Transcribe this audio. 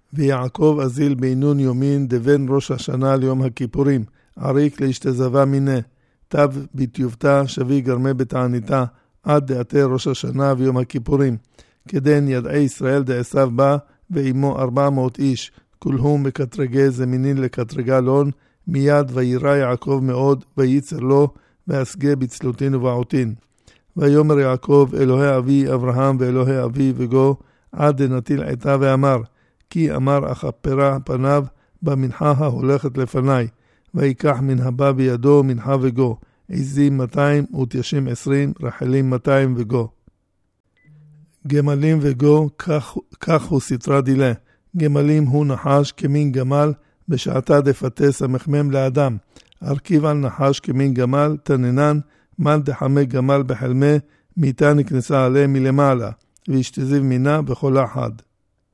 ויעקב אזיל בינון יומין דבן ראש השנה ליום הכיפורים, עריק להשתזבה מיני, תב בתיובתה שבי גרמי בתעניתה, עד דעתי ראש השנה ויום הכיפורים. כדן ידעי ישראל דעשיו בה, ואימו 400 איש, כולהם מקטרגי זמינין לקטרגה לון, מיד וירא יעקב מאוד, וייצר לו, והסגה בצלותין ובעותין. ויאמר יעקב אלוהי אבי אברהם ואלוהי אבי וגו, עד דנטיל עתה ואמר, כי אמר אכפרה פניו במנחה ההולכת לפניי, ויקח מן הבא בידו מנחה וגו, עזים 200 ותיישים 20, רחלים 200 וגו. גמלים וגו, כך הוא סתרה דילה. גמלים הוא נחש כמין גמל, בשעתה דפתה סמכמם לאדם. הרכיב על נחש כמין גמל, תננן, מן דחמי גמל בחלמה, מיתה נכנסה עליה מלמעלה, והשתזיב מינה בכל אחד.